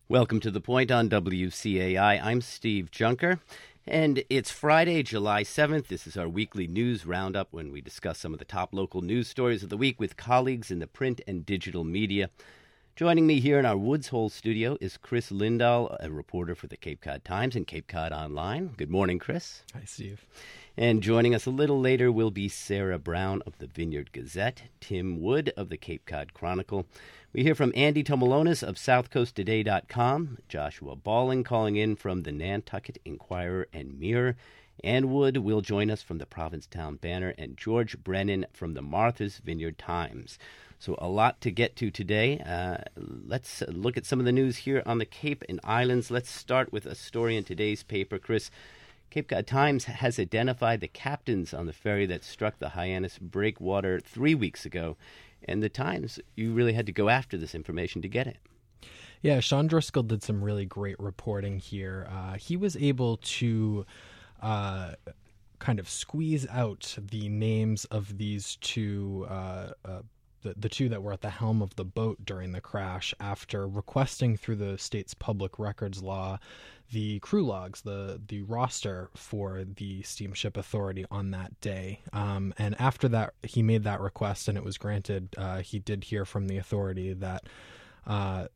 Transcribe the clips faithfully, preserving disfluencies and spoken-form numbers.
Welcome to The Point on W C A I. I'm Steve Junker, and it's Friday, July seventh. This is our weekly news roundup when we discuss some of the top local news stories of the week with colleagues in the print and digital media. Joining me here in our Woods Hole studio is Chris Lindahl, a reporter for the Cape Cod Times and Cape Cod Online. Good morning, Chris. Hi, Steve. And joining us a little later will be Sarah Brown of the Vineyard Gazette, Tim Wood of the Cape Cod Chronicle. We hear from Andy Tomalonis of south coast today dot com, Joshua Balling calling in from the Nantucket Inquirer and Mirror. Ann Wood will join us from the Provincetown Banner, and George Brennan from the Martha's Vineyard Times. So a lot to get to today. Uh, let's look at some of the news here on the Cape and Islands. Let's start with a story in today's paper. Chris, Cape Cod Times has identified the captains on the ferry that struck the Hyannis breakwater three weeks ago. And the Times, you really had to go after this information to get it. Yeah, Sean Driscoll did some really great reporting here. Uh, he was able to uh, kind of squeeze out the names of these two uh, uh The, the two that were at the helm of the boat during the crash after requesting through the state's public records law the crew logs, the the roster for the Steamship Authority on that day. Um, and after that, he made that request and it was granted. Uh, he did hear from the authority that uh,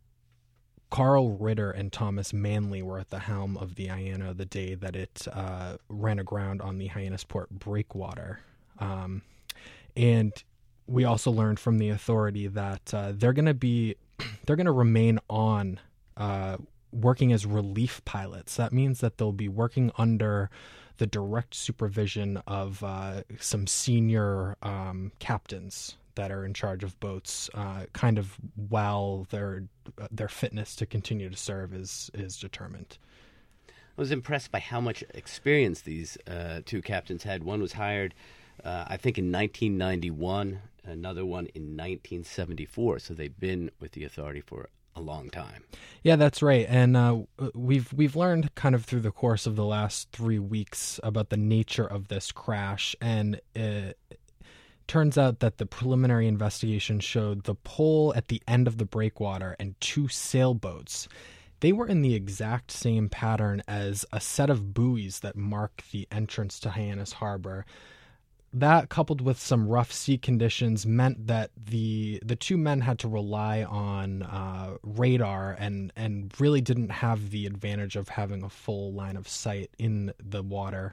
Carl Ritter and Thomas Manley were at the helm of the Iano the day that it uh, ran aground on the Hyannisport breakwater. Um, and we also learned from the authority that uh, they're going to be, they're going to remain on uh, working as relief pilots. That means that they'll be working under the direct supervision of uh, some senior um, captains that are in charge of boats, uh, kind of while their their fitness to continue to serve is is determined. I was impressed by how much experience these uh, two captains had. One was hired, uh, I think, in nineteen ninety-one. Another one in nineteen seventy-four, so they've been with the authority for a long time. Yeah, that's right. And uh, we've we've learned kind of through the course of the last three weeks about the nature of this crash, and it turns out that the preliminary investigation showed the pole at the end of the breakwater and two sailboats. They were in the exact same pattern as a set of buoys that mark the entrance to Hyannis Harbor. That, coupled with some rough sea conditions, meant that the the two men had to rely on uh, radar and, and really didn't have the advantage of having a full line of sight in the water.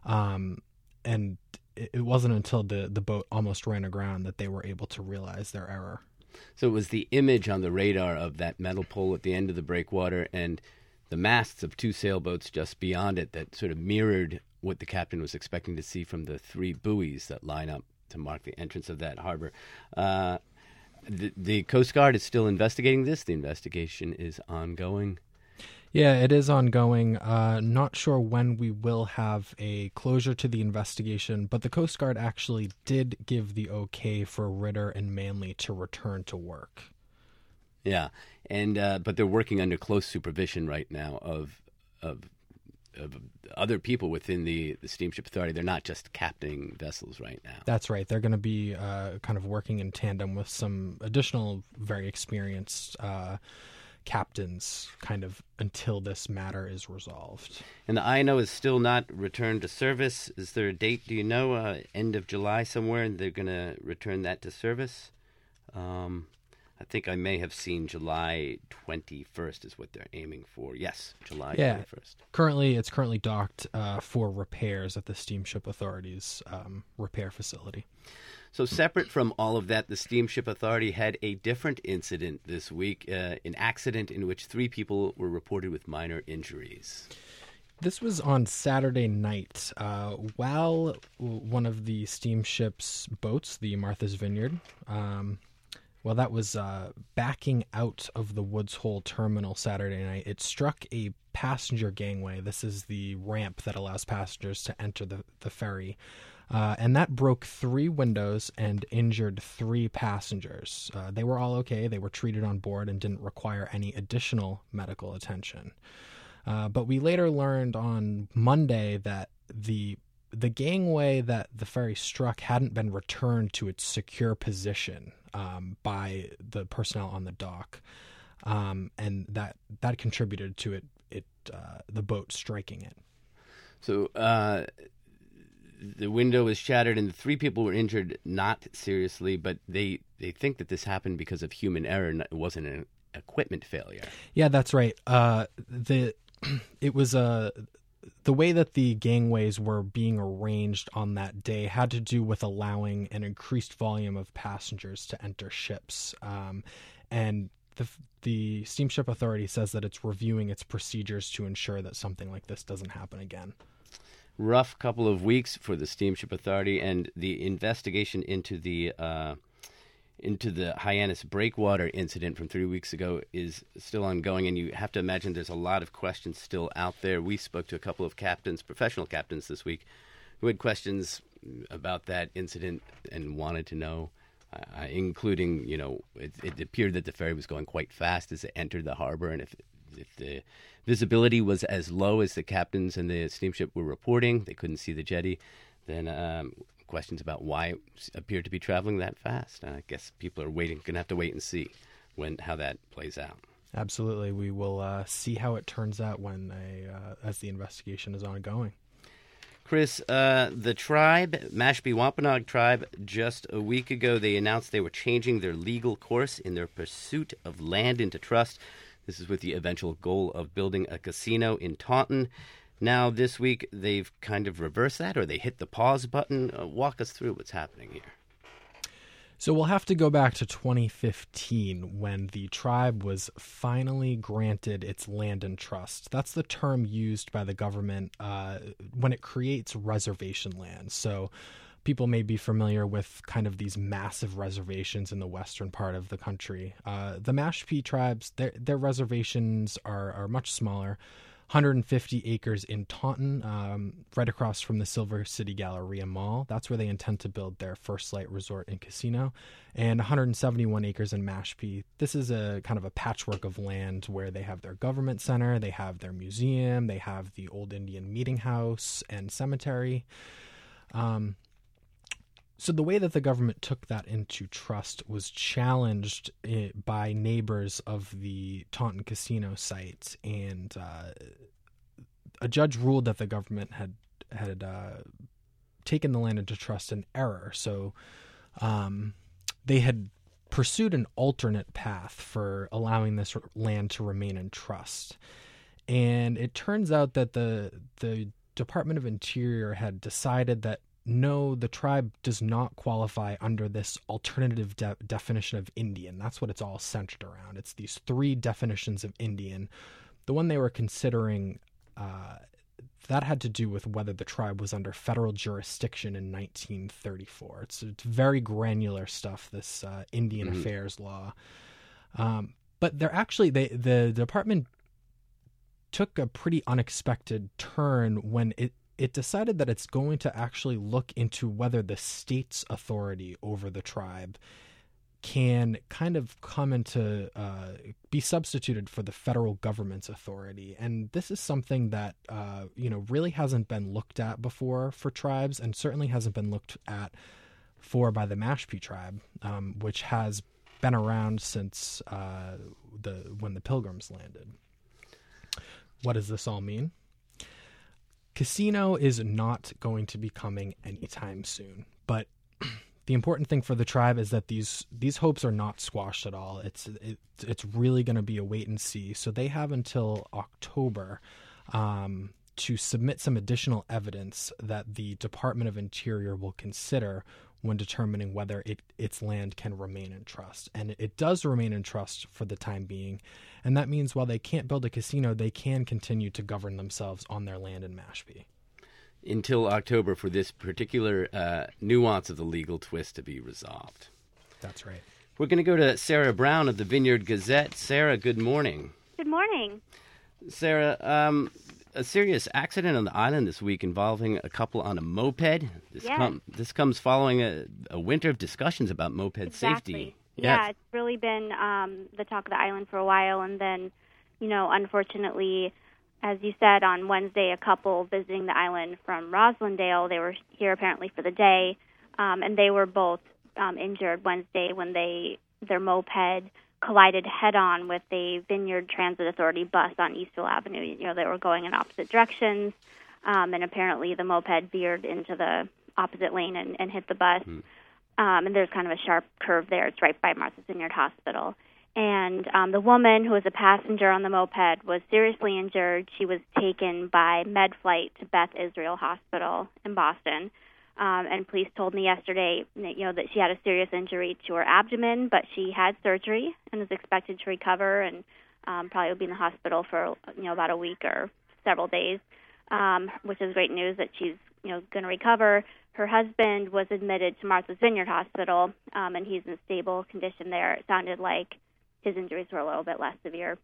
Um, and it, it wasn't until the, the boat almost ran aground that they were able to realize their error. So it was the image on the radar of that metal pole at the end of the breakwater and the masts of two sailboats just beyond it that sort of mirrored what the captain was expecting to see from the three buoys that line up to mark the entrance of that harbor. Uh, the, the Coast Guard is still investigating this. The investigation is ongoing. Yeah, it is ongoing. Uh, not sure when we will have a closure to the investigation, but the Coast Guard actually did give the okay for Ritter and Manley to return to work. Yeah, and uh, but they're working under close supervision right now of of of other people within the, the Steamship Authority. They're not just captaining vessels right now. That's right. They're going to be uh, kind of working in tandem with some additional very experienced uh, captains kind of until this matter is resolved. And the I N O is still not returned to service. Is there a date, do you know, uh, end of July somewhere, and they're going to return that to service? Um I think I may have seen July twenty-first is what they're aiming for. Yes, July yeah. twenty-first. Currently, it's currently docked uh, for repairs at the Steamship Authority's um, repair facility. So separate from all of that, the Steamship Authority had a different incident this week, uh, an accident in which three people were reported with minor injuries. This was on Saturday night uh, while one of the steamship's boats, the Martha's Vineyard, um, Well, that was uh, backing out of the Woods Hole terminal Saturday night. It struck a passenger gangway. This is the ramp that allows passengers to enter the, the ferry. Uh, and that broke three windows and injured three passengers. Uh, they were all okay. They were treated on board and didn't require any additional medical attention. Uh, but we later learned on Monday that the the gangway that the ferry struck hadn't been returned to its secure position um, by the personnel on the dock. um, and that that contributed to it it uh, the boat striking it. So uh, the window was shattered, and three people were injured, not seriously, but they they think that this happened because of human error. It wasn't an equipment failure. Yeah, that's right. Uh, the it was a. Uh, The way that the gangways were being arranged on that day had to do with allowing an increased volume of passengers to enter ships. Um, and the, the Steamship Authority says that it's reviewing its procedures to ensure that something like this doesn't happen again. Rough couple of weeks for the Steamship Authority, and the investigation into the uh, into the Hyannis breakwater incident from three weeks ago is still ongoing, and you have to imagine there's a lot of questions still out there. We spoke to a couple of captains, professional captains this week, who had questions about that incident and wanted to know, uh, including, you know, it, it appeared that the ferry was going quite fast as it entered the harbor, and if, if the visibility was as low as the captains and the steamship were reporting, they couldn't see the jetty, then um, questions about why it appeared to be traveling that fast. I guess people are waiting, going to have to wait and see when how that plays out. Absolutely. We will uh, see how it turns out when they, uh, as the investigation is ongoing. Chris, uh, the tribe, Mashpee Wampanoag tribe, just a week ago, they announced they were changing their legal course in their pursuit of land into trust. This is with the eventual goal of building a casino in Taunton. Now, this week, they've kind of reversed that, or they hit the pause button. Uh, walk us through what's happening here. So we'll have to go back to twenty fifteen when the tribe was finally granted its land and trust. That's the term used by the government uh, when it creates reservation land. So people may be familiar with kind of these massive reservations in the western part of the country. Uh, the Mashpee tribes, their, their reservations are, are much smaller. one hundred fifty acres in Taunton, um, right across from the Silver City Galleria Mall. That's where they intend to build their First Light Resort and Casino. And one hundred seventy-one acres in Mashpee. This is a kind of a patchwork of land where they have their government center, they have their museum, they have the old Indian meeting house and cemetery. Um, So the way that the government took that into trust was challenged by neighbors of the Taunton casino site, and uh, a judge ruled that the government had had uh, taken the land into trust in error. So um, they had pursued an alternate path for allowing this land to remain in trust, and it turns out that the the Department of Interior had decided that no, the tribe does not qualify under this alternative de- definition of Indian. That's what it's all centered around. It's these three definitions of Indian. The one they were considering, uh, that had to do with whether the tribe was under federal jurisdiction in nineteen thirty-four. It's, it's very granular stuff, this uh, Indian mm-hmm. affairs law. Um, but they're actually, they, the department took a pretty unexpected turn when it It decided that it's going to actually look into whether the state's authority over the tribe can kind of come into uh, be substituted for the federal government's authority. And this is something that, uh, you know, really hasn't been looked at before for tribes, and certainly hasn't been looked at for by the Mashpee tribe, um, which has been around since uh, the when the Pilgrims landed. What does this all mean? Casino is not going to be coming anytime soon, but the important thing for the tribe is that these these hopes are not squashed at all. It's it, it's really going to be a wait and see. So they have until October um, to submit some additional evidence that the Department of Interior will consider when determining whether it, its land can remain in trust. And it, it does remain in trust for the time being. And that means while they can't build a casino, they can continue to govern themselves on their land in Mashpee. Until October for this particular uh, nuance of the legal twist to be resolved. That's right. We're going to go to Sarah Brown of the Vineyard Gazette. Sarah, good morning. Good morning. Sarah, um, a serious accident on the island this week involving a couple on a moped. This, yes. com- this comes following a, a winter of discussions about moped exactly. safety. Yeah, it's really been um, the talk of the island for a while. And then, you know, unfortunately, as you said, on Wednesday, a couple visiting the island from Roslindale, they were here apparently for the day, um, and they were both um, injured Wednesday when they their moped collided head-on with a Vineyard Transit Authority bus on Eastville Avenue. You know, they were going in opposite directions, um, and apparently the moped veered into the opposite lane and, and hit the bus. Mm. Um, and there's kind of a sharp curve there. It's right by Martha's Vineyard Hospital. And um, the woman who was a passenger on the moped was seriously injured. She was taken by med flight to Beth Israel Hospital in Boston. Um, and police told me yesterday, you know, that she had a serious injury to her abdomen, but she had surgery and is expected to recover, and um, probably will be in the hospital for, you know, about a week or several days, um, which is great news that she's, you know, going to recover. Her husband was admitted to Martha's Vineyard Hospital, um, and he's in stable condition there. It sounded like his injuries were a little bit less severe.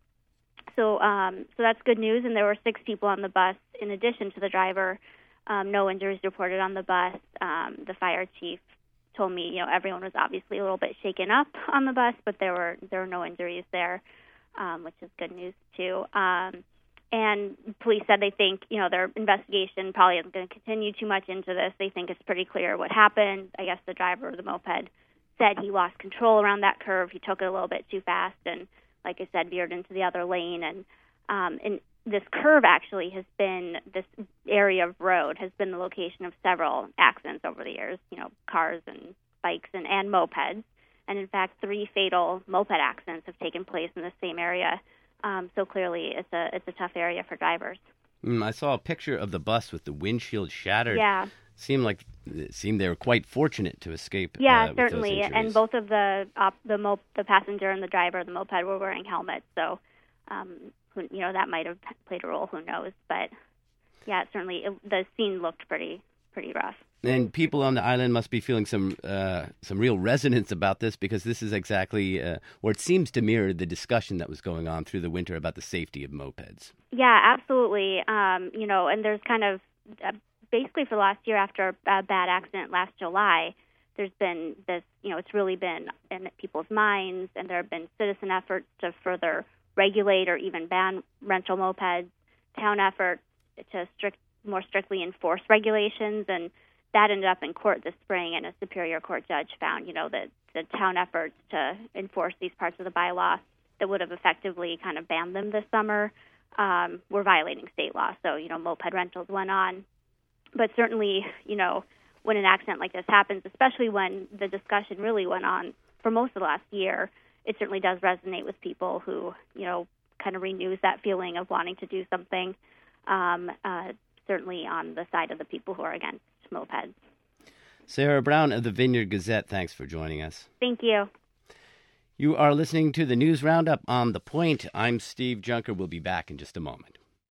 So, um, so that's good news. And there were six people on the bus in addition to the driver. Um, no injuries reported on the bus. Um, the fire chief told me, you know, everyone was obviously a little bit shaken up on the bus, but there were there were no injuries there, um, which is good news too. Um, and police said they think, you know, their investigation probably isn't going to continue too much into this. They think it's pretty clear what happened. I guess the driver of the moped said he lost control around that curve. He took it a little bit too fast and, like I said, veered into the other lane. And um, and this curve actually has been, this area of road has been the location of several accidents over the years, you know, cars and bikes and, and mopeds. And in fact, three fatal moped accidents have taken place in the same area. Um, so clearly it's a it's a tough area for drivers. Mm, I saw a picture of the bus with the windshield shattered. Yeah. Seemed like it seemed they were quite fortunate to escape. Yeah, uh, certainly, and both of the op, the mop, the passenger and the driver of the moped were wearing helmets. So, um, who, you know, that might have played a role. Who knows? But yeah, certainly it, the scene looked pretty pretty rough. And people on the island must be feeling some uh, some real resonance about this, because this is exactly, uh, or it seems to mirror the discussion that was going on through the winter about the safety of mopeds. Yeah, absolutely. Um, you know, and there's kind of uh, basically for the last year after a bad accident last July, there's been this, you know, it's really been in people's minds, and there have been citizen efforts to further regulate or even ban rental mopeds, town efforts to strict, more strictly enforce regulations, and that ended up in court this spring, and a Superior Court judge found, you know, that the town efforts to enforce these parts of the bylaw that would have effectively kind of banned them this summer um, were violating state law. So, you know, moped rentals went on. But certainly, you know, when an accident like this happens, especially when the discussion really went on for most of the last year, it certainly does resonate with people who, you know, kind of renews that feeling of wanting to do something, um, uh, certainly on the side of the people who are against mopeds. Sarah Brown of the Vineyard Gazette, thanks for joining us. Thank you. You are listening to the News Roundup on The Point. I'm Steve Junker. We'll be back in just a moment.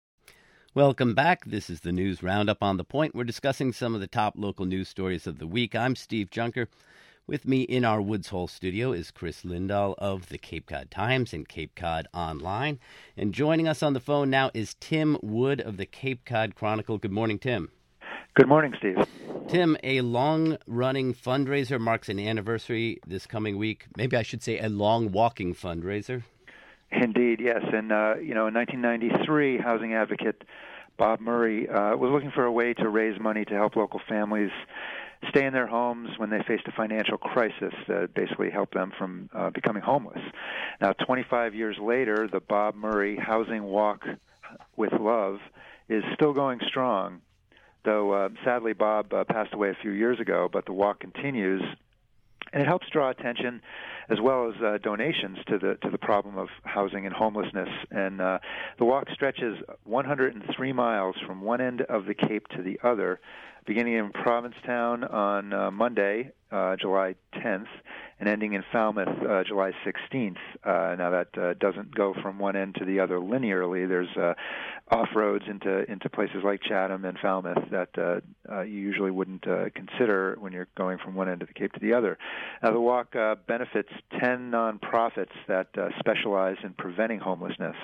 Welcome back. This is the News Roundup on The Point. We're discussing some of the top local news stories of the week. I'm Steve Junker. With me in our Woods Hole studio is Chris Lindahl of the Cape Cod Times and Cape Cod Online. And joining us on the phone now is Tim Wood of the Cape Cod Chronicle. Good morning, Tim. Good morning, Steve. Tim, a long-running fundraiser marks an anniversary this coming week. Maybe I should say a long-walking fundraiser. Indeed, yes. And, uh, you know, in nineteen ninety-three, housing advocate Bob Murray uh, was looking for a way to raise money to help local families stay in their homes when they faced a financial crisis that basically helped them from uh, becoming homeless. Now, twenty-five years later, the Bob Murray Housing Walk with Love is still going strong, though uh, sadly Bob uh, passed away a few years ago, but the walk continues. And it helps draw attention as well as uh, donations to the to the problem of housing and homelessness. And uh, the walk stretches one hundred three miles from one end of the Cape to the other, beginning in Provincetown on uh, Monday, uh, July tenth, and ending in Falmouth, uh, July sixteenth. Uh, now that uh, doesn't go from one end to the other linearly. There's uh, off-roads into into places like Chatham and Falmouth that uh, uh, you usually wouldn't uh, consider when you're going from one end of the Cape to the other. Now the walk uh, benefits ten nonprofits that uh, specialize in preventing homelessness,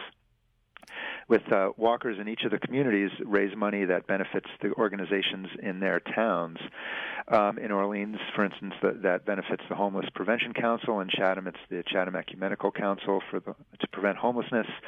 with uh, walkers in each of the communities raise money that benefits the organizations in their towns. Um, in Orleans, for instance, that, that benefits the Homeless Prevention Council. In Chatham, it's the Chatham Ecumenical Council for the, to prevent homelessness.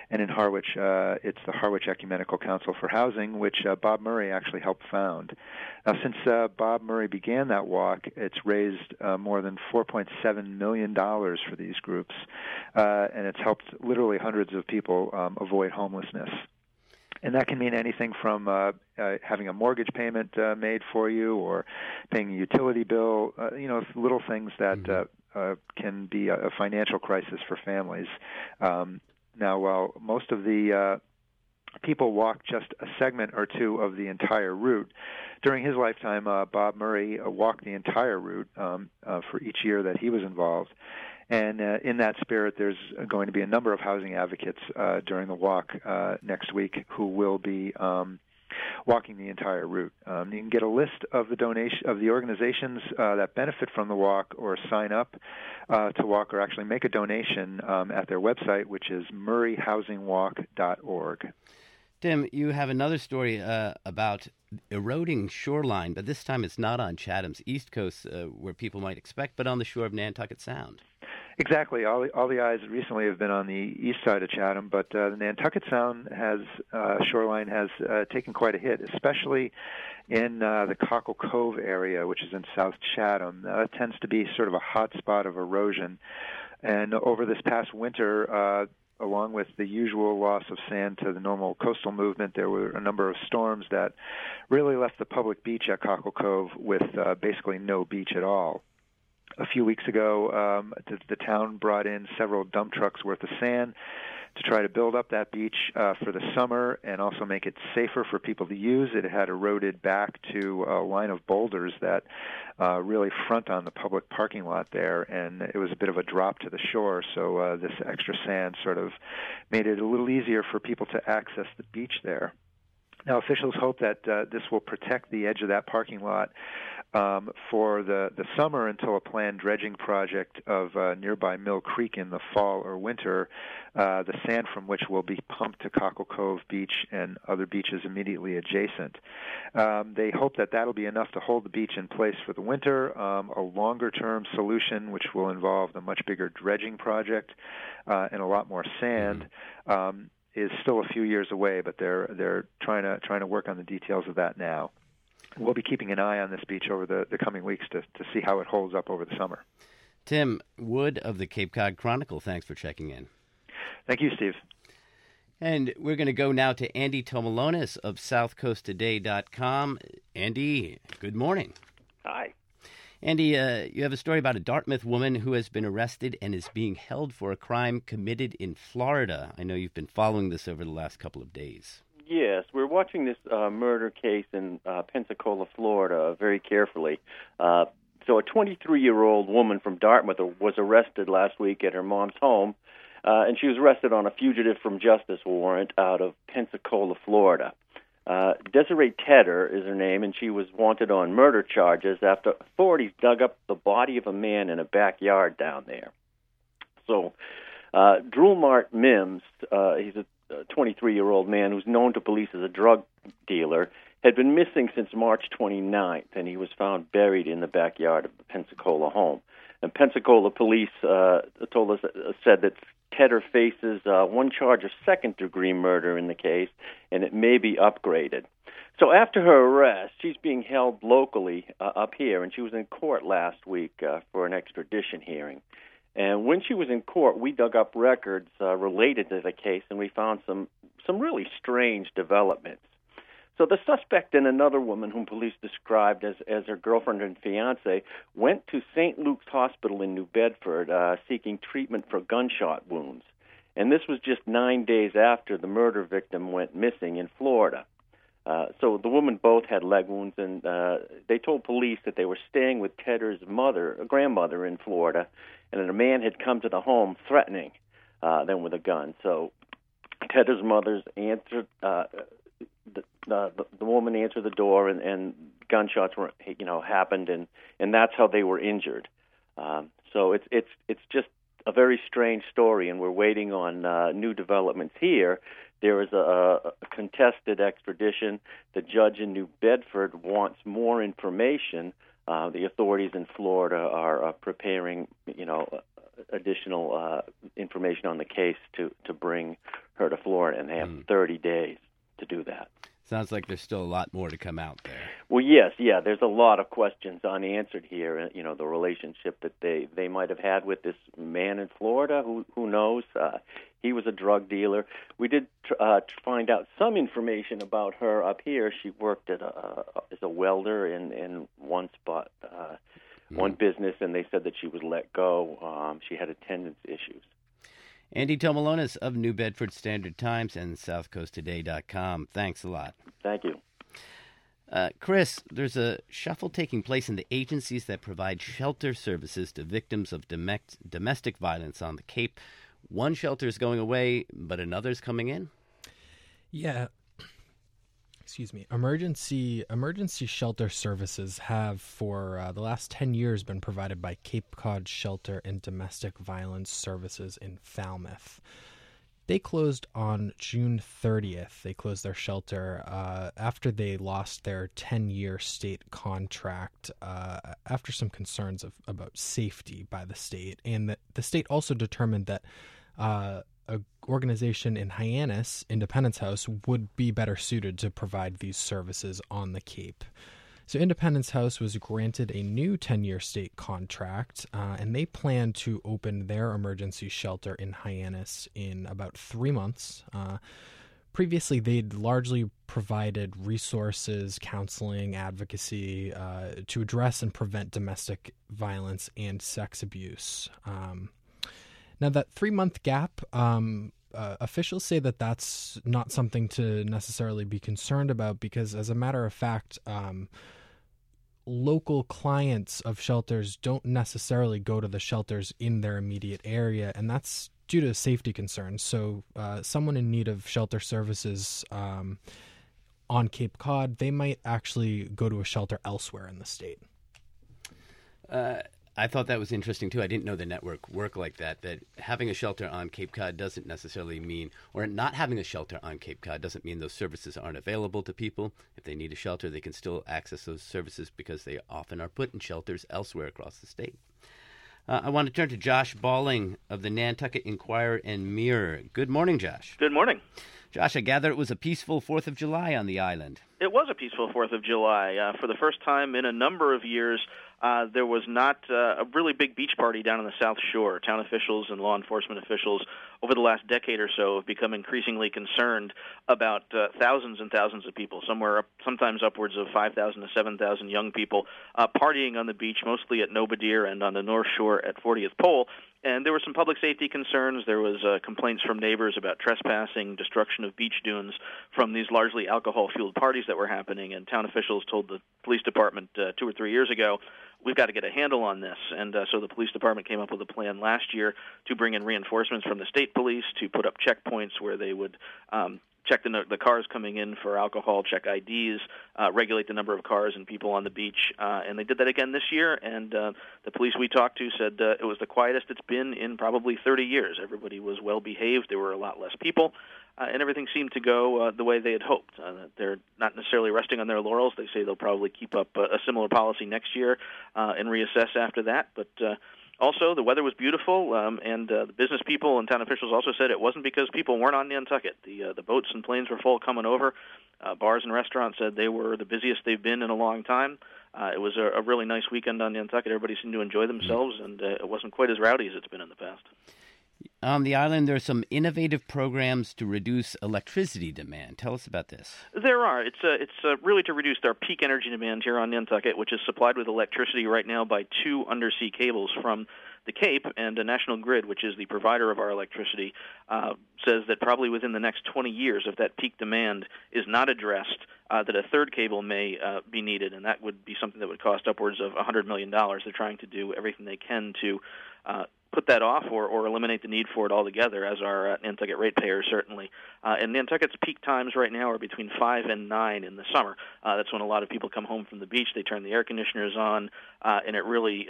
And in Harwich, uh, it's the Harwich Ecumenical Council for Housing, which uh, Bob Murray actually helped found. Now, since uh, Bob Murray began that walk, it's raised uh, more than four point seven million dollars for these groups, uh, and it's helped literally hundreds of people um, avoid homelessness. And that can mean anything from uh, uh, having a mortgage payment uh, made for you, or paying a utility bill, uh, you know, little things that mm-hmm. uh, uh, can be a, a financial crisis for families. Um, now, while most of the uh, people walk just a segment or two of the entire route, during his lifetime, uh, Bob Murray uh, walked the entire route um, uh, for each year that he was involved. And uh, in that spirit, there's going to be a number of housing advocates uh, during the walk uh, next week who will be um, walking the entire route. Um, you can get a list of the donation of the organizations uh, that benefit from the walk, or sign up uh, to walk, or actually make a donation um, at their website, which is murray housing walk dot org. Tim, you have another story uh, about eroding shoreline, but this time it's not on Chatham's east coast, uh, where people might expect, but on the shore of Nantucket Sound. Exactly. All the, all the eyes recently have been on the east side of Chatham, but uh, the Nantucket Sound has uh, shoreline has uh, taken quite a hit, especially in uh, the Cockle Cove area, which is in South Chatham. Uh, it tends to be sort of a hot spot of erosion, and over this past winter, uh, along with the usual loss of sand to the normal coastal movement, there were a number of storms that really left the public beach at Cockle Cove with uh, basically no beach at all. A few weeks ago, um, the, the town brought in several dump trucks worth of sand to try to build up that beach uh, for the summer and also make it safer for people to use. It had eroded back to a line of boulders that uh, really front on the public parking lot there, and it was a bit of a drop to the shore, so uh, this extra sand sort of made it a little easier for people to access the beach there. Now, officials hope that uh, this will protect the edge of that parking lot um, for the, the summer until a planned dredging project of uh, nearby Mill Creek in the fall or winter, uh, the sand from which will be pumped to Cockle Cove Beach and other beaches immediately adjacent. Um, they hope that that'll be enough to hold the beach in place for the winter. Um, a longer-term solution, which will involve a much bigger dredging project uh, and a lot more sand, um, is still a few years away, but they're they're trying to trying to work on the details of that now. We'll be keeping an eye on this beach over the, the coming weeks to, to see how it holds up over the summer. Tim Wood of the Cape Cod Chronicle, thanks for checking in. Thank you, Steve. And we're going to go now to Andy Tomalonis of south coast today dot com. Andy, good morning. Hi. Andy, uh, you have a story about a Dartmouth woman who has been arrested and is being held for a crime committed in Florida. I know you've been following this over the last couple of days. Yes, we're watching this uh, murder case in uh, Pensacola, Florida, very carefully. Uh, so a twenty-three-year-old woman from Dartmouth was arrested last week at her mom's home, uh, and she was arrested on a fugitive from justice warrant out of Pensacola, Florida. Uh, Desiree Tedder is her name, and she was wanted on murder charges after authorities dug up the body of a man in a backyard down there. So, uh, Drulmart Mims, uh, he's a twenty-three-year-old man who's known to police as a drug dealer, had been missing since March twenty-ninth, and he was found buried in the backyard of the Pensacola home. And Pensacola police uh, told us, uh, said that Tedder faces uh, one charge of second-degree murder in the case, and it may be upgraded. So after her arrest, she's being held locally uh, up here, and she was in court last week uh, for an extradition hearing. And when she was in court, we dug up records uh, related to the case, and we found some, some really strange developments. So the suspect and another woman whom police described as, as her girlfriend and fiancé went to Saint Luke's Hospital in New Bedford uh, seeking treatment for gunshot wounds. And this was just nine days after the murder victim went missing in Florida. Uh, so the women both had leg wounds, and uh, they told police that they were staying with Tedder's mother, a grandmother in Florida, and that a man had come to the home threatening uh, them with a gun. So Tedder's mother's answered... Uh, The, the the woman answered the door, and, and gunshots were you know happened, and, and that's how they were injured. Um, so it's it's it's just a very strange story, and we're waiting on uh, new developments here. There is a, a contested extradition. The judge in New Bedford wants more information. Uh, the authorities in Florida are uh, preparing you know additional uh, information on the case to to bring her to Florida, and they have mm. thirty days to do that. Sounds like there's still a lot more to come out there. Well, yes, yeah. There's a lot of questions unanswered here. You know, the relationship that they, they might have had with this man in Florida. Who who knows? Uh, he was a drug dealer. We did uh, find out some information about her up here. She worked at a, uh, as a welder in, in one spot, uh, mm. one business, and they said that she was let go. Um, she had attendance issues. Andy Tomalonis of New Bedford Standard Times and South Coast Today dot com. Thanks a lot. Thank you. Uh, Chris, there's a shuffle taking place in the agencies that provide shelter services to victims of dom- domestic violence on the Cape. One shelter is going away, but another's coming in? Yeah. Excuse me. Emergency emergency shelter services have, for uh, the last ten years, been provided by Cape Cod Shelter and Domestic Violence Services in Falmouth. They closed on June thirtieth. They closed their shelter uh, after they lost their ten-year state contract uh, after some concerns of, about safety by the state. And the, the state also determined that uh, a organization in Hyannis, Independence House, would be better suited to provide these services on the Cape. So Independence House was granted a new ten-year state contract, uh, and they plan to open their emergency shelter in Hyannis in about three months. Uh, previously, they'd largely provided resources, counseling, advocacy uh, to address and prevent domestic violence and sex abuse. Um, now, that three-month gap, um, uh, officials say that that's not something to necessarily be concerned about because, as a matter of fact, um, local clients of shelters don't necessarily go to the shelters in their immediate area, and that's due to safety concerns. So uh, someone in need of shelter services um, on Cape Cod, they might actually go to a shelter elsewhere in the state. Uh, I thought that was interesting, too. I didn't know the network worked like that, that having a shelter on Cape Cod doesn't necessarily mean, or not having a shelter on Cape Cod doesn't mean those services aren't available to people. If they need a shelter, they can still access those services because they often are put in shelters elsewhere across the state. Uh, I want to turn to Josh Balling of the Nantucket Inquirer and Mirror. Good morning, Josh. Good morning. Josh, I gather it was a peaceful fourth of July on the island. It was a peaceful fourth of July. Uh, for the first time in a number of years, uh, there was not uh, a really big beach party down on the South Shore. Town officials and law enforcement officials over the last decade or so have become increasingly concerned about uh, thousands and thousands of people, somewhere up, sometimes upwards of five thousand to seven thousand young people uh, partying on the beach, mostly at Nobadir and on the North Shore at fortieth Pole. And there were some public safety concerns. There was uh, complaints from neighbors about trespassing, destruction of beach dunes from these largely alcohol-fueled parties that were happening. And town officials told the police department uh, two or three years ago, we've got to get a handle on this. And uh, so the police department came up with a plan last year to bring in reinforcements from the state police to put up checkpoints where they would um, check the, the cars coming in for alcohol, check I Ds, uh, regulate the number of cars and people on the beach. Uh, and they did that again this year, and uh, the police we talked to said uh, it was the quietest it's been in probably thirty years. Everybody was well-behaved. There were a lot less people, uh, and everything seemed to go uh, the way they had hoped. Uh, they're not necessarily resting on their laurels. They say they'll probably keep up a, a similar policy next year uh, and reassess after that, but uh, also, the weather was beautiful, um, and uh, the business people and town officials also said it wasn't because people weren't on Nantucket. The uh, the boats and planes were full coming over. Uh, bars and restaurants said they were the busiest they've been in a long time. Uh, it was a, a really nice weekend on Nantucket. Everybody seemed to enjoy themselves, and uh, it wasn't quite as rowdy as it's been in the past. On the island, there are some innovative programs to reduce electricity demand. Tell us about this. There are. It's uh, it's uh, really to reduce our peak energy demand here on Nantucket, which is supplied with electricity right now by two undersea cables from the Cape, and a National Grid, which is the provider of our electricity, uh, says that probably within the next twenty years, if that peak demand is not addressed, uh, that a third cable may uh, be needed, and that would be something that would cost upwards of one hundred million dollars. They're trying to do everything they can to uh, put that off or, or eliminate the need for it altogether, as our uh, Nantucket ratepayers certainly. Uh, and Nantucket's peak times right now are between five and nine in the summer. Uh, that's when a lot of people come home from the beach. They turn the air conditioners on, uh, and it really um,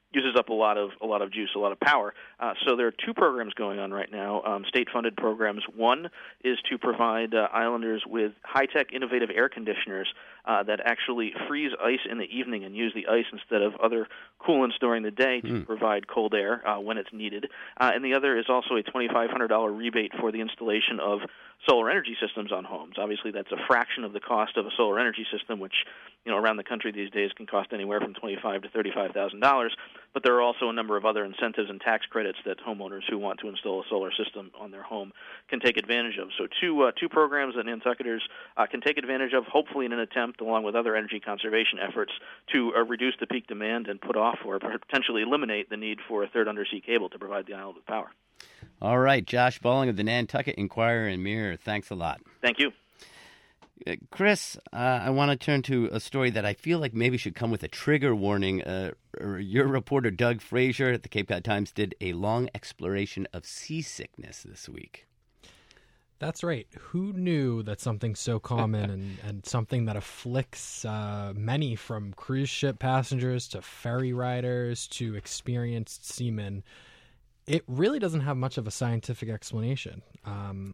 uses up a lot of a lot of juice, a lot of power. Uh, so there are two programs going on right now, um, state-funded programs. One is to provide uh, islanders with high-tech, innovative air conditioners uh, that actually freeze ice in the evening and use the ice instead of other coolants during the day to mm. provide cold air uh, when it's needed. Uh, and the other is also a twenty-five hundred dollars rebate for the installation of solar energy systems on homes. Obviously, that's a fraction of the cost of a solar energy system, which, you know, around the country these days can cost anywhere from twenty-five thousand dollars to thirty-five thousand dollars. But there are also a number of other incentives and tax credits that homeowners who want to install a solar system on their home can take advantage of. So two uh, two programs that Nantucketers uh, can take advantage of, hopefully in an attempt, along with other energy conservation efforts, to uh, reduce the peak demand and put off or potentially eliminate the need for a third undersea cable to provide the island with power. All right, Josh Balling of the Nantucket Enquirer and Mirror, thanks a lot. Thank you. Uh, Chris, uh, I want to turn to a story that I feel like maybe should come with a trigger warning. Uh, your reporter, Doug Frazier at the Cape Cod Times, did a long exploration of seasickness this week. That's right. Who knew that something so common and, and something that afflicts uh, many, from cruise ship passengers to ferry riders to experienced seamen, it really doesn't have much of a scientific explanation. Um,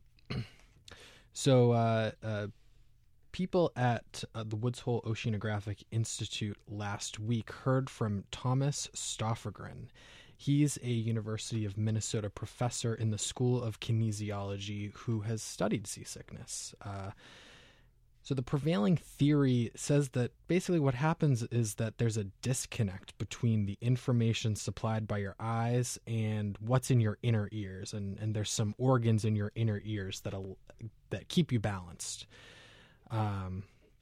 so uh, uh, people at uh, the Woods Hole Oceanographic Institute last week heard from Thomas Stoffegren. He's a University of Minnesota professor in the School of Kinesiology who has studied seasickness. Uh, so the prevailing theory says that basically what happens is that there's a disconnect between the information supplied by your eyes and what's in your inner ears, and, and there's some organs in your inner ears that that keep you balanced. Um,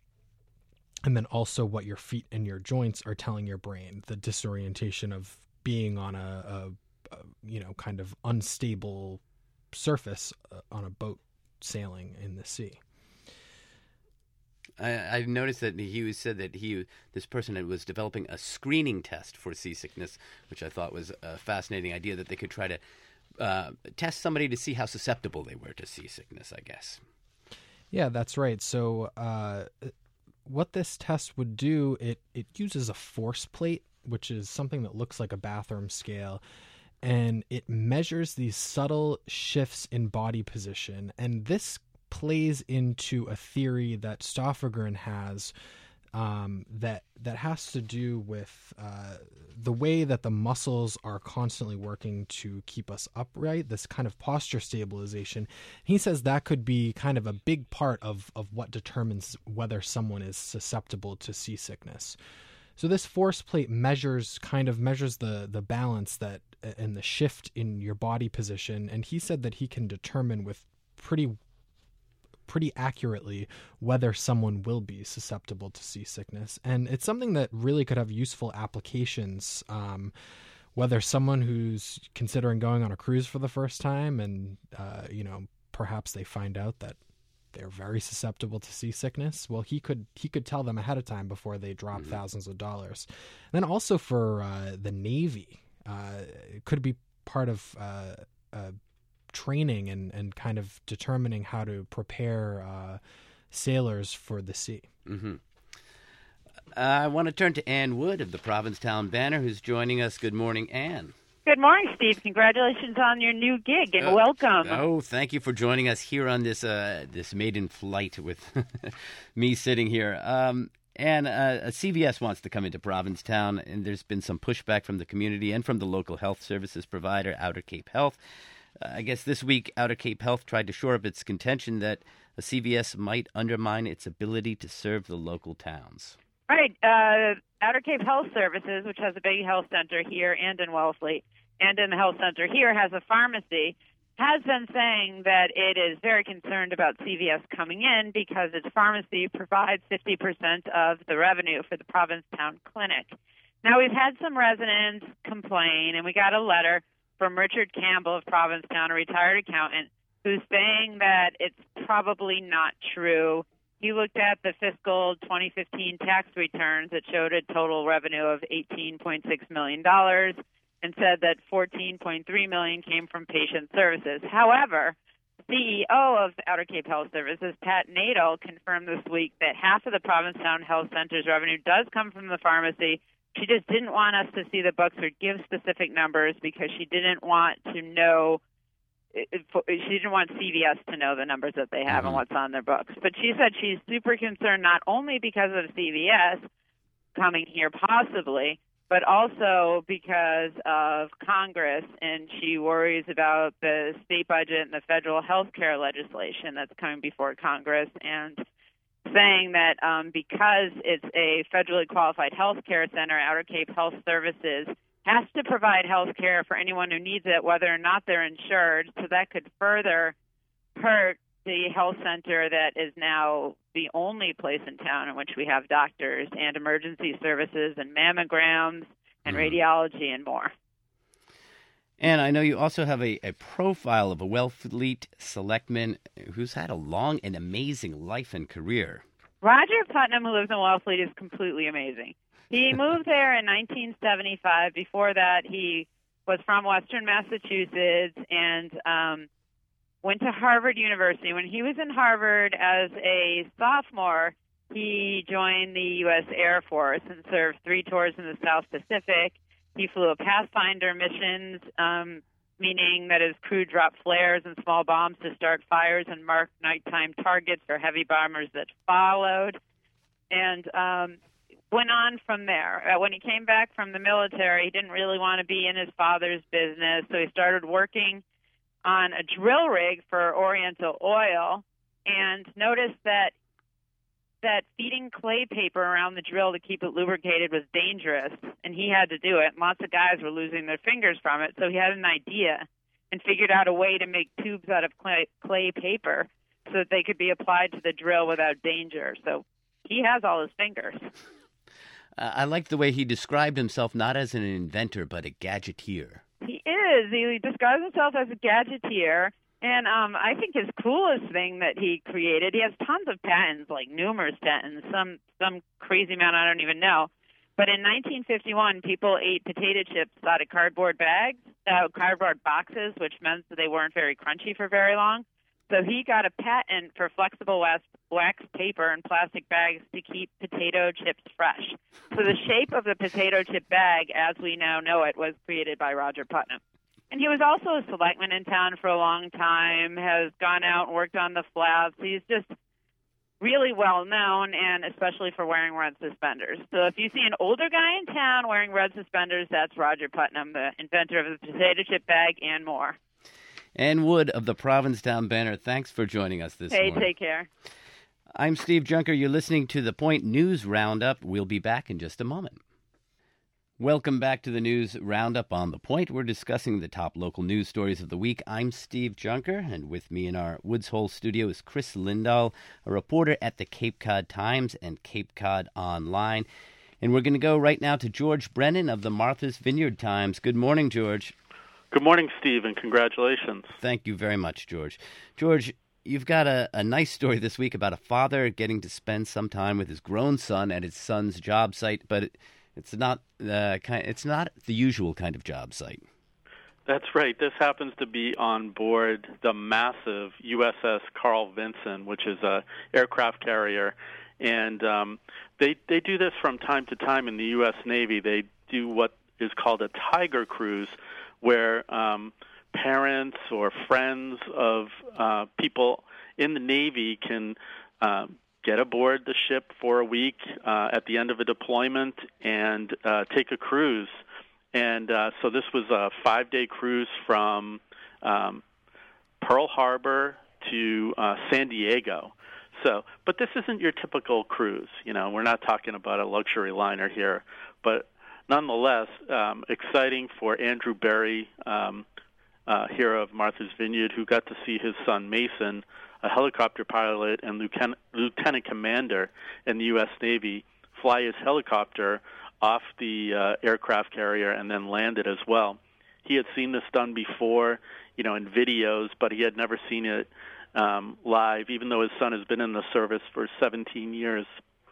and then also what your feet and your joints are telling your brain, the disorientation of being on a, a, a you know, kind of unstable surface uh, on a boat sailing in the sea. I, I've noticed that he was said that he this person was developing a screening test for seasickness, which I thought was a fascinating idea, that they could try to uh, test somebody to see how susceptible they were to seasickness, I guess. Yeah, that's right. So uh, what this test would do, it, it uses a force plate, which is something that looks like a bathroom scale, and it measures these subtle shifts in body position. And this plays into a theory that Stoffegren has um, that that has to do with uh, the way that the muscles are constantly working to keep us upright, this kind of posture stabilization. He says that could be kind of a big part of, of what determines whether someone is susceptible to seasickness. So this force plate measures kind of measures the, the balance that and the shift in your body position. And he said that he can determine with pretty pretty accurately whether someone will be susceptible to seasickness. And it's something that really could have useful applications, um, whether someone who's considering going on a cruise for the first time and, uh, you know, perhaps they find out that they're very susceptible to seasickness. Well, he could he could tell them ahead of time before they drop mm-hmm. thousands of dollars. And then also for uh, the Navy, uh, it could be part of uh, uh, training and, and kind of determining how to prepare uh, sailors for the sea. Mm-hmm. Uh, I want to turn to Ann Wood of the Provincetown Banner, who's joining us. Good morning, Ann. Good morning, Steve. Congratulations on your new gig, and uh, welcome. Oh, thank you for joining us here on this uh, this maiden flight with me sitting here. Um, and uh, C V S wants to come into Provincetown, and there's been some pushback from the community and from the local health services provider, Outer Cape Health. Uh, I guess this week, Outer Cape Health tried to shore up its contention that a C V S might undermine its ability to serve the local towns. Right. Uh, Outer Cape Health Services, which has a big health center here and in Wellesley, and in the health center here has a pharmacy, has been saying that it is very concerned about C V S coming in because its pharmacy provides fifty percent of the revenue for the Provincetown Clinic. Now, we've had some residents complain, and we got a letter from Richard Campbell of Provincetown, a retired accountant, who's saying that it's probably not true. He looked at the fiscal twenty fifteen tax returns that showed a total revenue of eighteen point six million dollars and said that fourteen point three million dollars came from patient services. However, C E O of Outer Cape Health Services, Pat Nadel, confirmed this week that half of the Provincetown Health Center's revenue does come from the pharmacy, she just didn't want us to see the books or give specific numbers because she didn't want to know. She didn't want C V S to know the numbers that they have mm-hmm. and what's on their books. But she said she's super concerned not only because of C V S coming here possibly, but also because of Congress, and she worries about the state budget and the federal health care legislation that's coming before Congress, and saying that um, because it's a federally qualified health care center, Outer Cape Health Services has to provide health care for anyone who needs it, whether or not they're insured. So that could further hurt the health center that is now the only place in town in which we have doctors and emergency services and mammograms and mm. radiology and more. And I know you also have a, a profile of a Wellfleet selectman who's had a long and amazing life and career. Roger Putnam, who lives in Wellfleet, is completely amazing. He moved there in nineteen seventy-five. Before that, he was from Western Massachusetts and um, went to Harvard University. When he was in Harvard as a sophomore, he joined the U S Air Force and served three tours in the South Pacific. He flew a Pathfinder missions, um, meaning that his crew dropped flares and small bombs to start fires and mark nighttime targets for heavy bombers that followed. And um, went on from there. Uh, when he came back from the military, he didn't really want to be in his father's business, so he started working on a drill rig for Oriental Oil and noticed that that feeding clay paper around the drill to keep it lubricated was dangerous, and he had to do it. And lots of guys were losing their fingers from it, so he had an idea and figured out a way to make tubes out of clay, clay paper so that they could be applied to the drill without danger. So he has all his fingers. Uh, I like the way he described himself not as an inventor, but a gadgeteer. He is. He describes himself as a gadgeteer. And um, I think his coolest thing that he created, he has tons of patents, like numerous patents, some some crazy amount I don't even know. But in nineteen fifty-one, people ate potato chips out of cardboard bags, uh, cardboard boxes, which meant that they weren't very crunchy for very long. So he got a patent for flexible wax, wax paper and plastic bags to keep potato chips fresh. So the shape of the potato chip bag, as we now know it, was created by Roger Putnam. And he was also a selectman in town for a long time, has gone out and worked on the flats. He's just really well known, and especially for wearing red suspenders. So if you see an older guy in town wearing red suspenders, that's Roger Putnam, the inventor of the potato chip bag and more. Ann Wood of the Provincetown Banner, thanks for joining us this hey, morning. Hey, take care. I'm Steve Junker. You're listening to the Point News Roundup. We'll be back in just a moment. Welcome back to the News Roundup on The Point. We're discussing the top local news stories of the week. I'm Steve Junker, and with me in our Woods Hole studio is Chris Lindahl, a reporter at the Cape Cod Times and Cape Cod Online. And we're going to go right now to George Brennan of the Martha's Vineyard Times. Good morning, George. Good morning, Steve, and congratulations. Thank you very much, George. George, you've got a, a nice story this week about a father getting to spend some time with his grown son at his son's job site, but it, it's not uh, kind. It's not the usual kind of job site. That's right. This happens to be on board the massive U S S Carl Vinson, which is a aircraft carrier, and um, they they do this from time to time in the U S Navy. They do what is called a Tiger Cruise, where um, parents or friends of uh, people in the Navy can uh, get aboard the ship for a week uh, at the end of a deployment and uh, take a cruise. And uh, so this was a five-day cruise from um, Pearl Harbor to uh, San Diego. So, but this isn't your typical cruise. You know, we're not talking about a luxury liner here, but nonetheless, um, exciting for Andrew Berry, um, uh, here of Martha's Vineyard, who got to see his son Mason, a helicopter pilot and lieutenant, lieutenant commander in the U S Navy, fly his helicopter off the uh, aircraft carrier and then land it as well. He had seen this done before, you know, in videos, but he had never seen it um, live, even though his son has been in the service for seventeen years.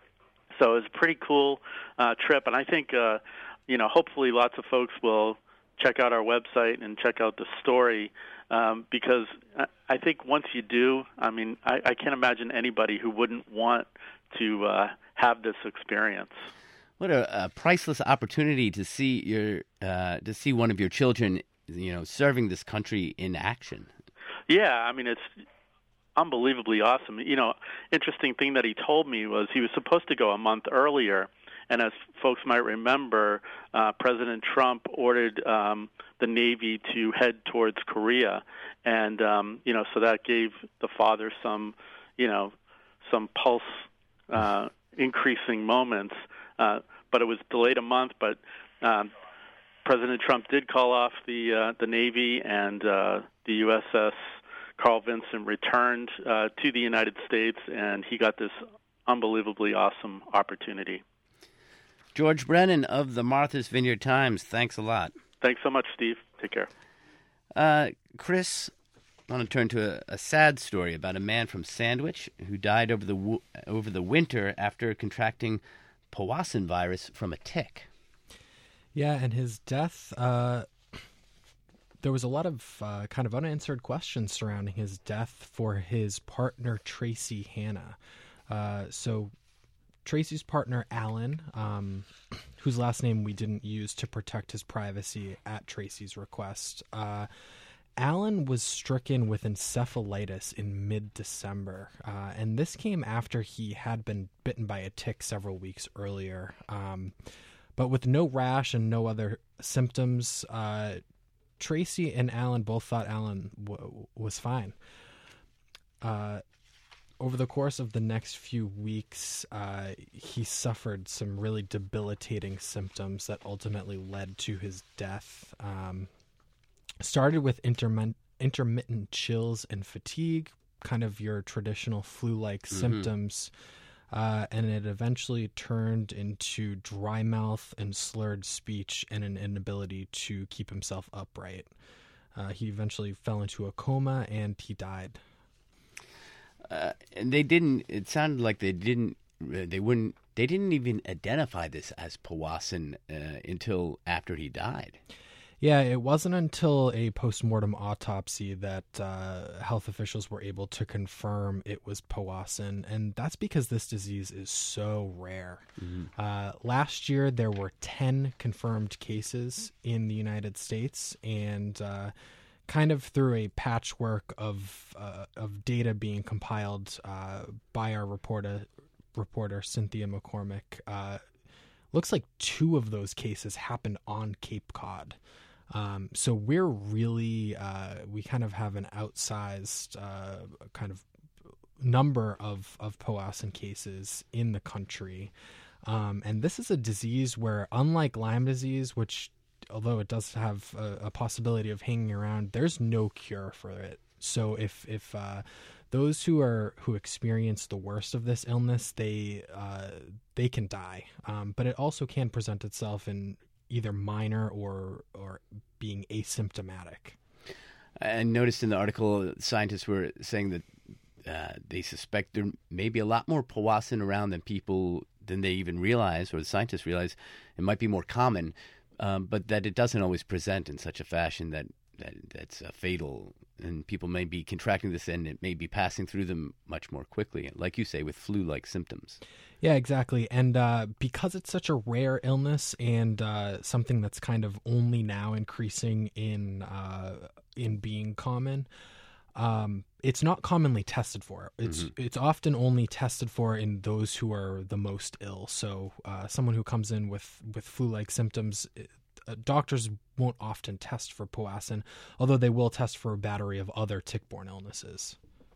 So it was a pretty cool uh, trip, and I think, uh, you know, hopefully lots of folks will check out our website and check out the story, um, because I think once you do, I mean, I, I can't imagine anybody who wouldn't want to uh, have this experience. What a, a priceless opportunity to see your uh, to see one of your children, you know, serving this country in action. Yeah, I mean, it's unbelievably awesome. You know, interesting thing that he told me was he was supposed to go a month earlier, and as folks might remember, uh, President Trump ordered um, the Navy to head towards Korea, and um, you know, so that gave the father some, you know, some pulse uh, increasing moments. Uh, but it was delayed a month. But um, President Trump did call off the uh, the Navy, and uh, the U S S Carl Vinson returned uh, to the United States, and he got this unbelievably awesome opportunity. George Brennan of the Martha's Vineyard Times, thanks a lot. Thanks so much, Steve. Take care. Uh, Chris, I want to turn to a, a sad story about a man from Sandwich who died over the w- over the winter after contracting Powassan virus from a tick. Yeah, and his death, uh, there was a lot of uh, kind of unanswered questions surrounding his death for his partner, Tracy Hanna. Uh, so Tracy's partner, Alan, um, whose last name we didn't use to protect his privacy at Tracy's request, uh, Alan was stricken with encephalitis in mid-December, uh, and this came after he had been bitten by a tick several weeks earlier. Um, but with no rash and no other symptoms, uh, Tracy and Alan both thought Alan w- was fine. Uh, over the course of the next few weeks, uh, he suffered some really debilitating symptoms that ultimately led to his death. Um, started with intermittent, intermittent chills and fatigue, kind of your traditional flu-like mm-hmm. symptoms, uh, and it eventually turned into dry mouth and slurred speech and an inability to keep himself upright. Uh, he eventually fell into a coma and he died. Uh, and they didn't. It sounded like they didn't. They wouldn't. They didn't even identify this as Powassan uh, until after he died. Yeah, it wasn't until a post-mortem autopsy that uh, health officials were able to confirm it was Powassan, and that's because this disease is so rare. Mm-hmm. Uh, last year, there were ten confirmed cases in the United States, and uh, kind of through a patchwork of uh, of data being compiled uh, by our reporter, reporter Cynthia McCormick, uh, looks like two of those cases happened on Cape Cod. Um, so we're really, uh, we kind of have an outsized uh, kind of number of, of Powassan cases in the country. Um, and this is a disease where, unlike Lyme disease, which although it does have a, a possibility of hanging around, there's no cure for it. So if, if uh, those who are who experience the worst of this illness, they uh, they can die. Um, but it also can present itself in either minor or or being asymptomatic. I noticed in the article, scientists were saying that uh, they suspect there may be a lot more Powassan around than people than they even realize, or the scientists realize. It might be more common, um, but that it doesn't always present in such a fashion that, that that's uh, fatal, and people may be contracting this and it may be passing through them much more quickly, like you say, with flu-like symptoms. Yeah, exactly. And uh, because it's such a rare illness and uh, something that's kind of only now increasing in uh, in being common, um, it's not commonly tested for. It's mm-hmm. it's often only tested for in those who are the most ill. So uh, someone who comes in with, with flu-like symptoms, uh, doctors won't often test for Powassan, although they will test for a battery of other tick-borne illnesses.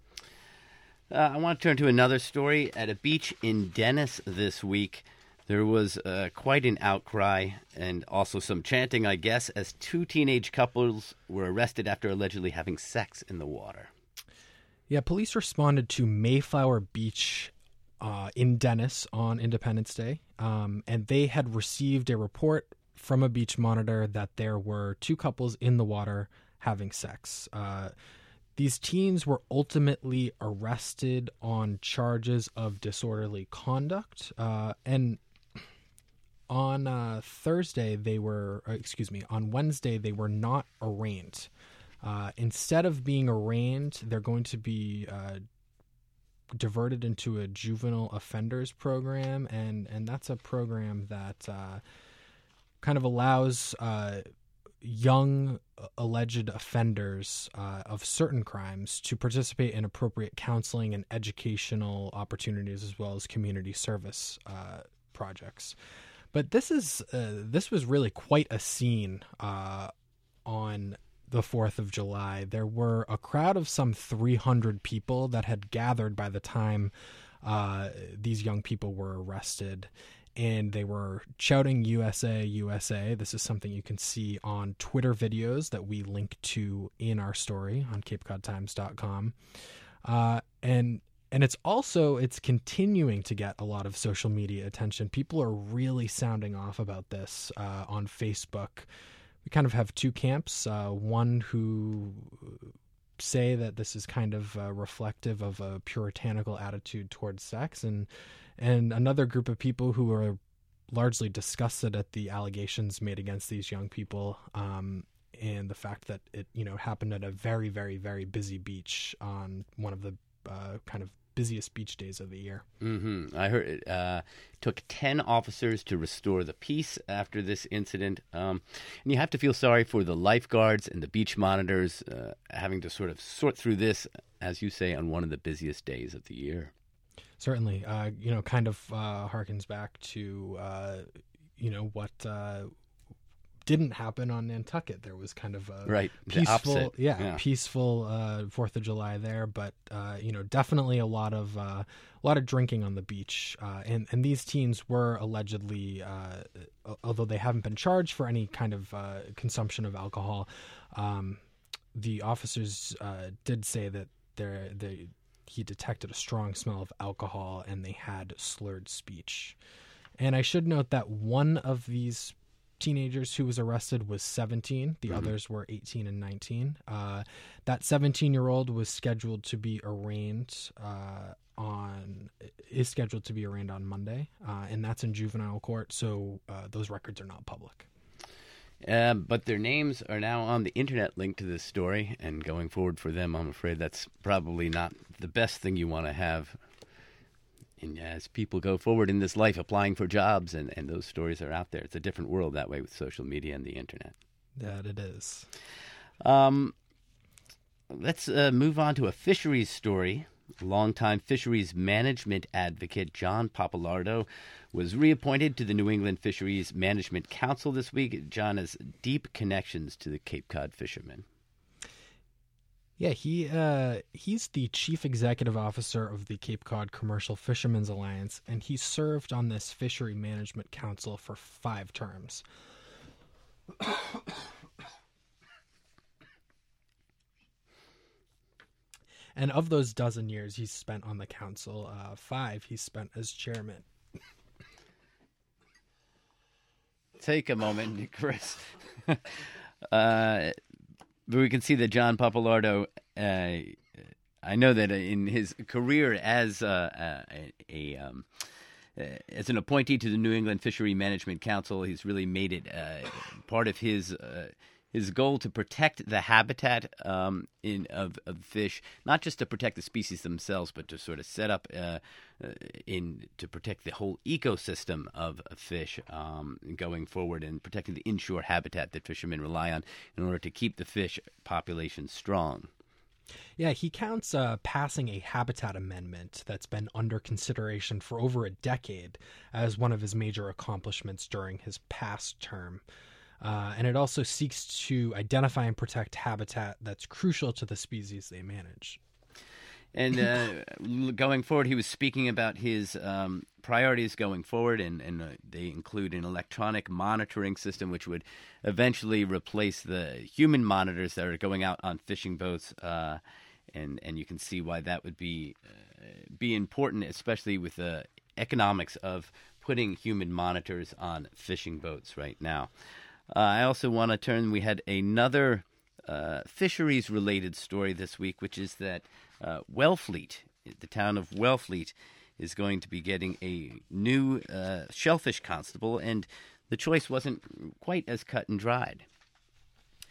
Uh, I want to turn to another story. At a beach in Dennis this week, there was uh, quite an outcry and also some chanting, I guess, as two teenage couples were arrested after allegedly having sex in the water. Yeah, police responded to Mayflower Beach uh, in Dennis on Independence Day, um, and they had received a report from a beach monitor that there were two couples in the water having sex. Uh These teens were ultimately arrested on charges of disorderly conduct, uh, and on uh, Thursday they were, excuse me, on Wednesday they were not arraigned. Uh, instead of being arraigned, they're going to be uh, diverted into a juvenile offenders program, and, and that's a program that uh, kind of allows uh, young alleged offenders uh, of certain crimes to participate in appropriate counseling and educational opportunities, as well as community service uh, projects. But this is uh, this was really quite a scene uh, on the fourth of July. There were a crowd of some three hundred people that had gathered by the time uh, these young people were arrested, and they were shouting U S A, U S A. This is something you can see on Twitter videos that we link to in our story on cape cod times dot com. Uh, and and it's also, it's continuing to get a lot of social media attention. People are really sounding off about this uh, on Facebook. We kind of have two camps, uh, one who say that this is kind of uh, reflective of a puritanical attitude towards sex, and and another group of people who are largely disgusted at the allegations made against these young people, um, and the fact that it, you know, happened at a very, very, very busy beach on one of the uh, kind of busiest beach days of the year. Mm-hmm. I heard it uh, took ten officers to restore the peace after this incident. Um, and you have to feel sorry for the lifeguards and the beach monitors uh, having to sort of sort through this, as you say, on one of the busiest days of the year. Certainly. Uh, you know, kind of uh, harkens back to, uh, you know, what uh, didn't happen on Nantucket. There was kind of a right. peaceful, yeah, yeah, peaceful uh, Fourth of July there, but uh, you know, definitely a lot of uh, a lot of drinking on the beach, uh, and and these teens were allegedly, uh, although they haven't been charged for any kind of uh, consumption of alcohol, um, the officers uh, did say that they they he detected a strong smell of alcohol, and they had slurred speech. And I should note that one of these teenagers who was arrested was seventeen. The mm-hmm. others were eighteen and nineteen. Uh, that seventeen-year-old was scheduled to be arraigned uh, on is scheduled to be arraigned on Monday, uh, and that's in juvenile court. So uh, those records are not public. Uh, but their names are now on the internet linked to this story, and going forward for them, I'm afraid that's probably not the best thing you want to have. And as people go forward in this life, applying for jobs, and, and those stories are out there. It's a different world that way with social media and the internet. That it is. Um, let's uh, move on to a fisheries story. Longtime fisheries management advocate John Pappalardo was reappointed to the New England Fisheries Management Council this week. John has deep connections to the Cape Cod fishermen. Yeah, he uh, he's the chief executive officer of the Cape Cod Commercial Fishermen's Alliance, and he served on this Fishery Management Council for five terms. And of those dozen years he's spent on the council, uh, five he's spent as chairman. Take a moment, Chris. uh But we can see that John Pappalardo, uh, I know that in his career as uh, a, a um, uh, as an appointee to the New England Fishery Management Council, he's really made it uh, part of his uh, his goal to protect the habitat um, in of, of fish, not just to protect the species themselves, but to sort of set up uh, uh, in to protect the whole ecosystem of, of fish um, going forward, and protecting the inshore habitat that fishermen rely on in order to keep the fish population strong. Yeah, he counts uh, passing a habitat amendment that's been under consideration for over a decade as one of his major accomplishments during his past term. Uh, and it also seeks to identify and protect habitat that's crucial to the species they manage. And uh, going forward, he was speaking about his um, priorities going forward, and, and uh, they include an electronic monitoring system which would eventually replace the human monitors that are going out on fishing boats. Uh, and, and you can see why that would be, uh, be important, especially with the economics of putting human monitors on fishing boats right now. Uh, I also want to turn, we had another uh, fisheries-related story this week, which is that uh, Wellfleet, the town of Wellfleet, is going to be getting a new uh, shellfish constable, and the choice wasn't quite as cut and dried.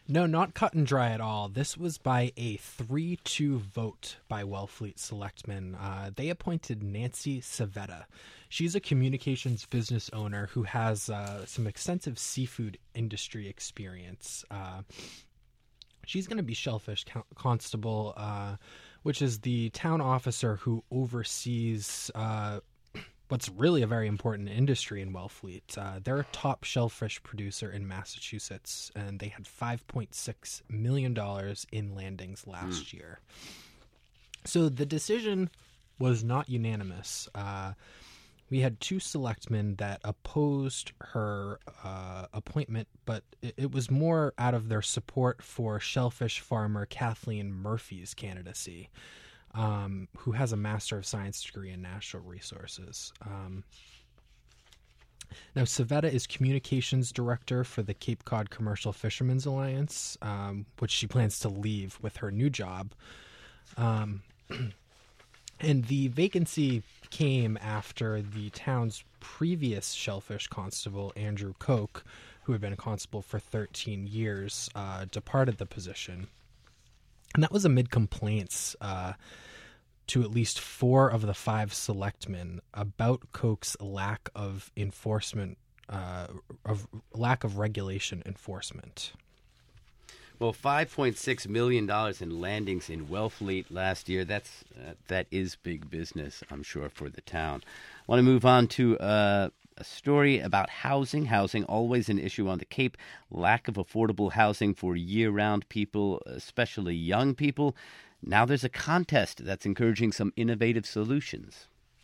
No, not cut and dry at all. This was by a three two vote by Wellfleet Selectmen. Uh, they appointed Nancy Savetta. She's a communications business owner who has uh, some extensive seafood industry experience. Uh, she's going to be Shellfish Constable, uh, which is the town officer who oversees uh, what's really a very important industry in Wellfleet. Uh, they're a top shellfish producer in Massachusetts, and they had five point six million dollars in landings last mm. year. So the decision was not unanimous. Uh, we had two selectmen that opposed her uh, appointment, but it, it was more out of their support for shellfish farmer Kathleen Murphy's candidacy. Um, who has a Master of Science degree in Natural Resources. Um, now, Savetta is Communications Director for the Cape Cod Commercial Fishermen's Alliance, um, which she plans to leave with her new job. Um, and the vacancy came after the town's previous shellfish constable, Andrew Koch, who had been a constable for thirteen years, uh, departed the position. And that was amid complaints uh, to at least four of the five selectmen about Koch's lack of enforcement, uh, of lack of regulation enforcement. Well, five point six million dollars in landings in Wellfleet last year. That's uh, that is big business, I'm sure, for the town. I want to move on to uh, a story about housing. Housing, always an issue on the Cape. Lack of affordable housing for year-round people, especially young people. Now there's a contest that's encouraging some innovative solutions.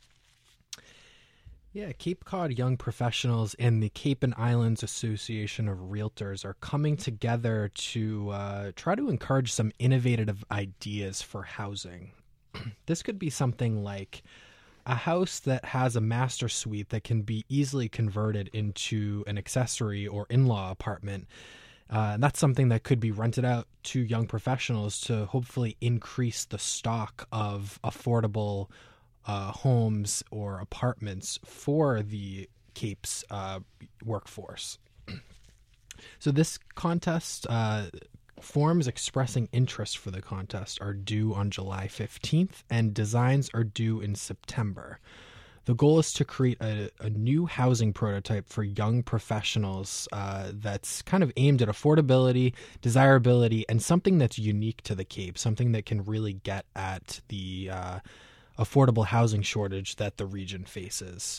Yeah, Cape Cod Young Professionals and the Cape and Islands Association of Realtors are coming together to uh, try to encourage some innovative ideas for housing. This could be something like a house that has a master suite that can be easily converted into an accessory or in-law apartment. Uh, and that's something that could be rented out to young professionals to hopefully increase the stock of affordable uh, homes or apartments for the Cape's uh, workforce. So this contest, uh, forms expressing interest for the contest are due on July fifteenth, and designs are due in September. The goal is to create a, a new housing prototype for young professionals uh, that's kind of aimed at affordability, desirability, and something that's unique to the Cape, something that can really get at the uh, affordable housing shortage that the region faces.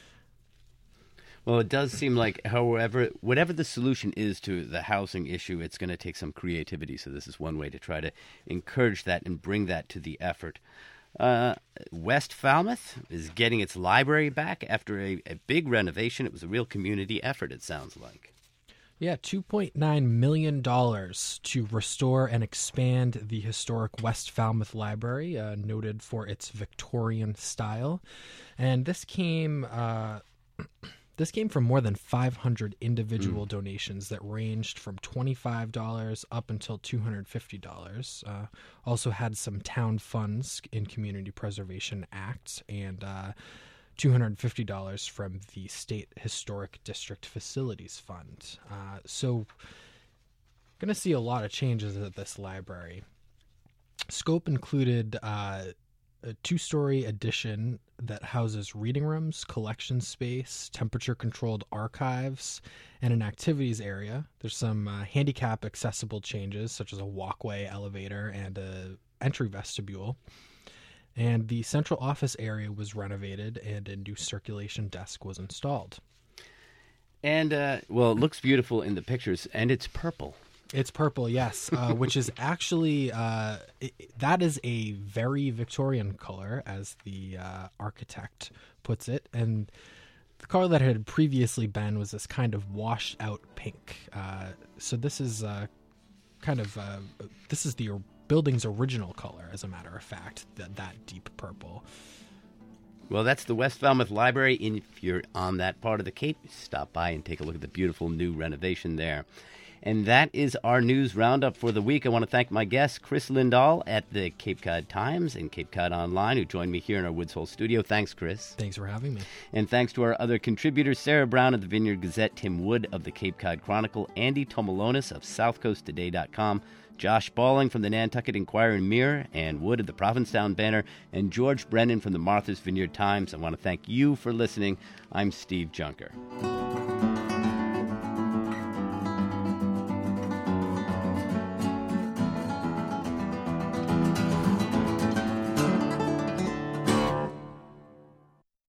Well, it does seem like, however, whatever the solution is to the housing issue, it's going to take some creativity. So this is one way to try to encourage that and bring that to the effort. Uh, West Falmouth is getting its library back after a, a big renovation. It was a real community effort, it sounds like. Yeah, two point nine million dollars to restore and expand the historic West Falmouth Library, uh, noted for its Victorian style. And this came... Uh, This came from more than five hundred individual mm. donations that ranged from twenty-five dollars up until two hundred fifty dollars. Uh, also had some town funds in Community Preservation Act and uh, two hundred fifty dollars from the State Historic District Facilities Fund. Uh, so going to see a lot of changes at this library. Scope included uh, a two-story addition that houses reading rooms, collection space, temperature-controlled archives, and an activities area. There's some uh, handicap-accessible changes, such as a walkway, elevator, and a entry vestibule. And the central office area was renovated, and a new circulation desk was installed. And, uh, well, it looks beautiful in the pictures, and it's purple. It's purple, yes, uh, which is actually, uh, it, that is a very Victorian color, as the uh, architect puts it. And the color that it had previously been was this kind of washed out pink. Uh, so this is uh, kind of, uh, this is the building's original color, as a matter of fact, that, that deep purple. Well, that's the West Falmouth Library. And if you're on that part of the Cape, stop by and take a look at the beautiful new renovation there. And that is our news roundup for the week. I want to thank my guest, Chris Lindahl at the Cape Cod Times and Cape Cod Online, who joined me here in our Woods Hole studio. Thanks, Chris. Thanks for having me. And thanks to our other contributors, Sarah Brown of the Vineyard Gazette, Tim Wood of the Cape Cod Chronicle, Andy Tomalonis of south coast today dot com, Josh Balling from the Nantucket Enquirer and Mirror, Ann Wood of the Provincetown Banner, and George Brennan from the Martha's Vineyard Times. I want to thank you for listening. I'm Steve Junker.